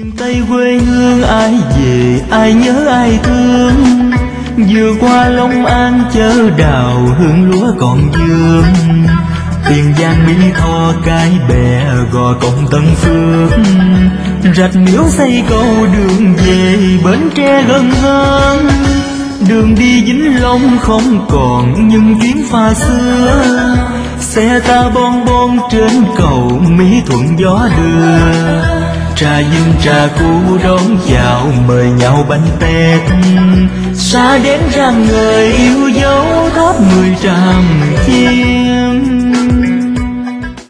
Tây quê hương ai về ai nhớ ai thương, vừa qua Long An chớ đào hương lúa còn vương. Tiền Giang Mỹ Tho Cái Bè Gò Công Tân Phước, Rạch Miễu xây cầu đường về Bến Tre gần hơn. Đường đi Vĩnh Long không còn nhưng chuyến pha xưa, xe ta bon bon trên cầu Mỹ Thuận gió đưa. Trà Vinh trà cũ đón chào mời nhau bánh tét, xa đến rạng ngời yêu dấu tháp 10 tràm chim.